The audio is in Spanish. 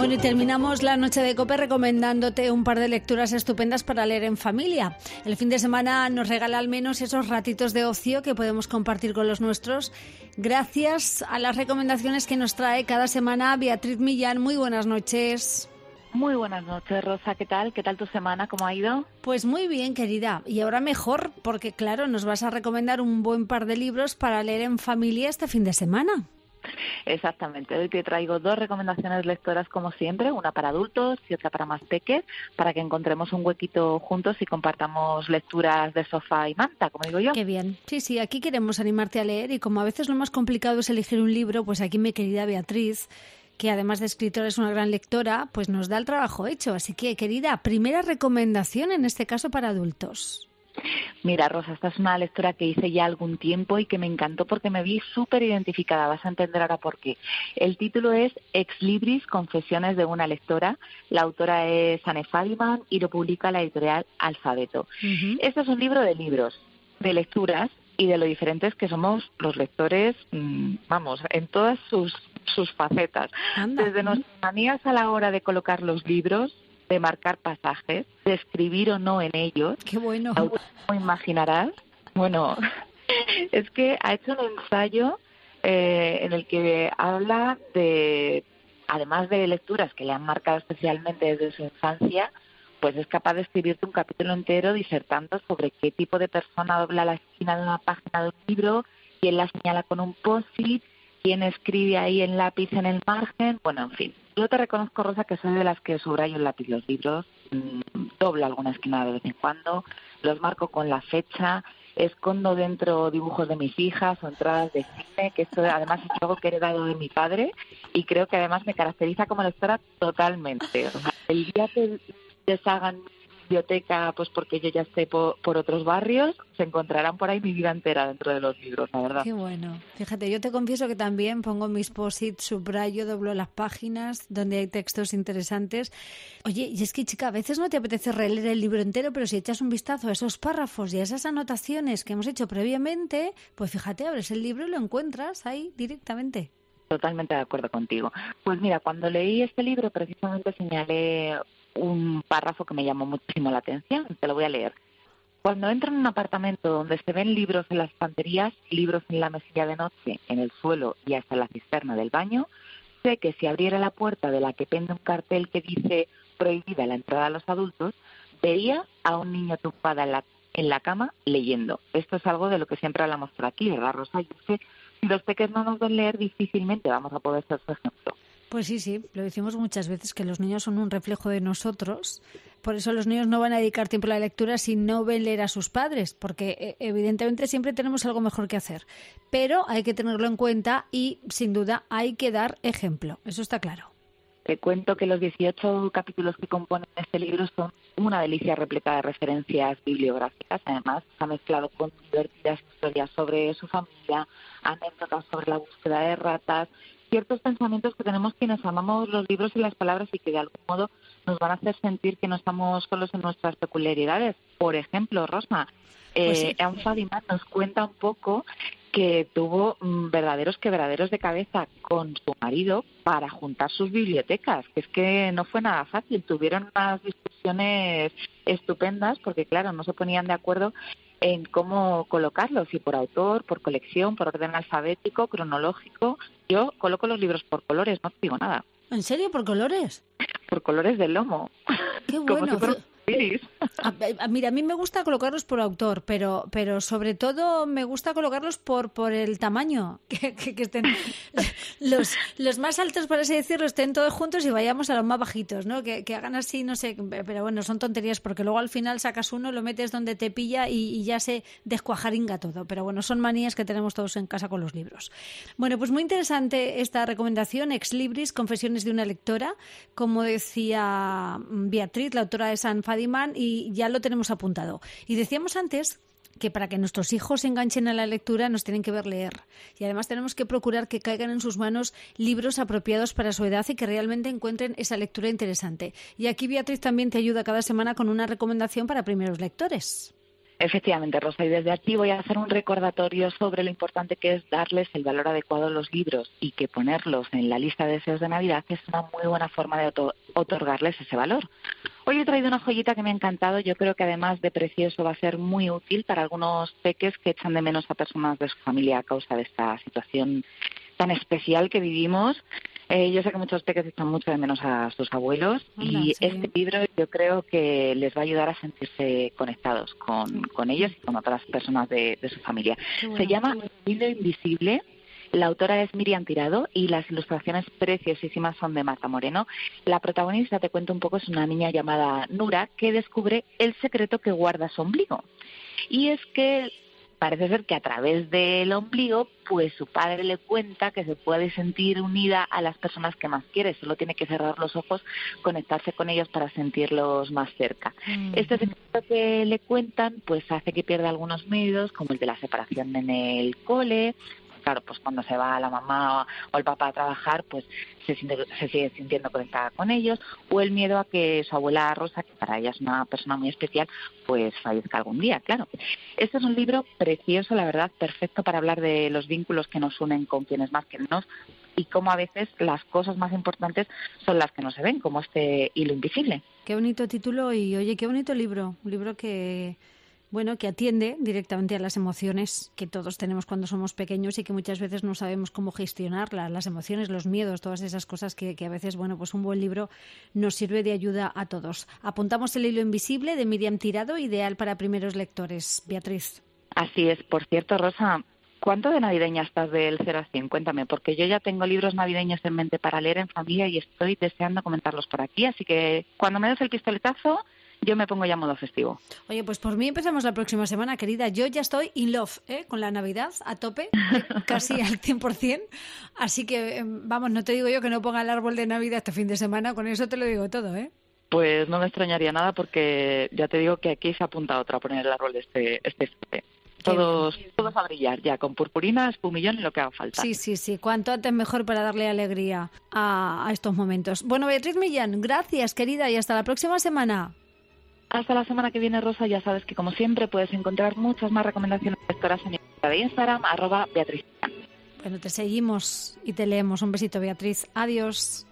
Bueno, y terminamos la noche de COPE recomendándote un par de lecturas estupendas para leer en familia. El fin de semana nos regala al menos esos ratitos de ocio que podemos compartir con los nuestros, gracias a las recomendaciones que nos trae cada semana Beatriz Millán. Muy buenas noches. Muy buenas noches, Rosa. ¿Qué tal? ¿Qué tal tu semana? ¿Cómo ha ido? Pues muy bien, querida. Y ahora mejor, porque claro, nos vas a recomendar un buen par de libros para leer en familia este fin de semana. Exactamente. Hoy te traigo 2 recomendaciones lectoras como siempre, una para adultos y otra para más peques, para que encontremos un huequito juntos y compartamos lecturas de sofá y manta, como digo yo. Qué bien. Sí, aquí queremos animarte a leer y como a veces lo más complicado es elegir un libro, pues aquí mi querida Beatriz, que además de escritora es una gran lectora, pues nos da el trabajo hecho. Así que, querida, primera recomendación en este caso para adultos. Mira, Rosa, esta es una lectura que hice ya algún tiempo y que me encantó porque me vi súper identificada. Vas a entender ahora por qué. El título es Ex Libris, Confesiones de una lectora. La autora es Anne Fadiman y lo publica la editorial Alfabeto. Este es un libro de libros, de lecturas y de lo diferentes que somos los lectores, en todas sus facetas. Anda. Desde nuestras manías a la hora de colocar los libros, de marcar pasajes, de escribir o no en ellos. ¡Qué bueno! ¿Cómo imaginarás? Bueno, es que ha hecho un ensayo en el que habla de, además de lecturas que le han marcado especialmente desde su infancia, pues es capaz de escribirte un capítulo entero disertando sobre qué tipo de persona dobla la esquina de una página de un libro, quién la señala con un post-it, quién escribe ahí en lápiz en el margen, bueno, en fin. Yo te reconozco, Rosa, que soy de las que subrayo en lápiz los libros, doblo alguna esquina de vez en cuando, los marco con la fecha, escondo dentro dibujos de mis hijas o entradas de cine, que esto además es algo que he heredado de mi padre y creo que además me caracteriza como lectora totalmente. O sea, el día que deshagan mi biblioteca, pues porque yo ya esté por otros barrios, se encontrarán por ahí mi vida entera dentro de los libros, la verdad. Qué bueno. Fíjate, yo te confieso que también pongo mis post-it, subrayo, doblo las páginas donde hay textos interesantes. Oye, y es que, chica, a veces no te apetece releer el libro entero, pero si echas un vistazo a esos párrafos y a esas anotaciones que hemos hecho previamente, pues fíjate, abres el libro y lo encuentras ahí directamente. Totalmente de acuerdo contigo. Pues mira, cuando leí este libro precisamente señalé un párrafo que me llamó muchísimo la atención, te lo voy a leer. Cuando entro en un apartamento donde se ven libros en las estanterías, libros en la mesilla de noche, en el suelo y hasta en la cisterna del baño, sé que si abriera la puerta de la que pende un cartel que dice prohibida la entrada a los adultos, vería a un niño tumbado en la cama leyendo. Esto es algo de lo que siempre hablamos por aquí, ¿verdad, Rosa? Y es que si los pequeños no nos ven leer, difícilmente vamos a poder ser su ejemplo. Pues sí, lo decimos muchas veces, que los niños son un reflejo de nosotros. Por eso los niños no van a dedicar tiempo a la lectura si no ven leer a sus padres, porque evidentemente siempre tenemos algo mejor que hacer. Pero hay que tenerlo en cuenta y, sin duda, hay que dar ejemplo. Eso está claro. Te cuento que los 18 capítulos que componen este libro son una delicia repleta de referencias bibliográficas. Además, se ha mezclado con divertidas historias sobre su familia, anécdotas sobre la búsqueda de ratas, ciertos pensamientos que tenemos quienes amamos los libros y las palabras y que de algún modo nos van a hacer sentir que no estamos solos en nuestras peculiaridades. Por ejemplo, Rosma, Anne Fadiman nos cuenta un poco que tuvo verdaderos quebraderos de cabeza con su marido para juntar sus bibliotecas, que es que no fue nada fácil. Tuvieron unas discusiones estupendas porque, claro, no se ponían de acuerdo en cómo colocarlos, si por autor, por colección, por orden alfabético, cronológico. Yo coloco los libros por colores, no te digo nada. ¿En serio? ¿Por colores? Por colores del lomo. ¡Qué bueno! Mira, a mí me gusta colocarlos por autor, pero sobre todo me gusta colocarlos por el tamaño, que estén los más altos, por así decirlo, estén todos juntos y vayamos a los más bajitos, ¿no? Que hagan así, no sé, pero bueno, son tonterías porque luego al final sacas uno, lo metes donde te pilla y ya se descuajaringa todo, pero bueno, son manías que tenemos todos en casa con los libros. Bueno, pues muy interesante esta recomendación, Ex Libris, Confesiones de una lectora, como decía Beatriz, la autora de Anne Fadiman, y ya lo tenemos apuntado. Y decíamos antes que para que nuestros hijos se enganchen a la lectura nos tienen que ver leer. Y además tenemos que procurar que caigan en sus manos libros apropiados para su edad y que realmente encuentren esa lectura interesante. Y aquí Beatriz también te ayuda cada semana con una recomendación para primeros lectores. Efectivamente, Rosa, y desde aquí voy a hacer un recordatorio sobre lo importante que es darles el valor adecuado a los libros y que ponerlos en la lista de deseos de Navidad es una muy buena forma de otorgarles ese valor. Hoy he traído una joyita que me ha encantado. Yo creo que además de precioso va a ser muy útil para algunos peques que echan de menos a personas de su familia a causa de esta situación tan especial que vivimos. Yo sé que muchos peques echan mucho de menos a sus abuelos y sí. este libro yo creo que les va a ayudar a sentirse conectados con ellos y con otras personas de su familia. Bueno. Se llama El hilo invisible. La autora es Miriam Tirado y las ilustraciones preciosísimas son de Marta Moreno. La protagonista, te cuento un poco, es una niña llamada Nura que descubre el secreto que guarda su ombligo. Y es que parece ser que a través del ombligo, pues su padre le cuenta que se puede sentir unida a las personas que más quiere. Solo tiene que cerrar los ojos, conectarse con ellos para sentirlos más cerca. Este secreto que le cuentan, pues hace que pierda algunos miedos, como el de la separación en el cole. Claro, pues cuando se va la mamá o el papá a trabajar, pues se sigue sintiendo conectada con ellos, o el miedo a que su abuela Rosa, que para ella es una persona muy especial, pues fallezca algún día, claro. Este es un libro precioso, la verdad, perfecto para hablar de los vínculos que nos unen con quienes más queremos y cómo a veces las cosas más importantes son las que no se ven, como este hilo invisible. Qué bonito título y, oye, qué bonito libro. Un libro que atiende directamente a las emociones que todos tenemos cuando somos pequeños y que muchas veces no sabemos cómo gestionarlas, las emociones, los miedos, todas esas cosas que a veces, pues un buen libro nos sirve de ayuda a todos. Apuntamos El hilo invisible de Miriam Tirado, ideal para primeros lectores. Beatriz. Así es. Por cierto, Rosa, ¿cuánto de navideña estás del 0 a 100? Cuéntame, porque yo ya tengo libros navideños en mente para leer en familia y estoy deseando comentarlos por aquí, así que cuando me des el pistoletazo, yo me pongo ya modo festivo. Oye, pues por mí empezamos la próxima semana, querida. Yo ya estoy in love, con la Navidad a tope, casi al 100%. Así que, vamos, no te digo yo que no ponga el árbol de Navidad este fin de semana, con eso te lo digo todo, ¿eh? Pues no me extrañaría nada porque ya te digo que aquí se apunta otra a poner el árbol de este. Todos a brillar ya, con purpurina, espumillón y lo que haga falta. Sí. Cuanto antes mejor para darle alegría a estos momentos. Bueno, Beatriz Millán, gracias, querida, y hasta la próxima semana. Hasta la semana que viene, Rosa. Ya sabes que, como siempre, puedes encontrar muchas más recomendaciones lectoras en mi cuenta de Instagram, @Beatriz. Bueno, te seguimos y te leemos. Un besito, Beatriz. Adiós.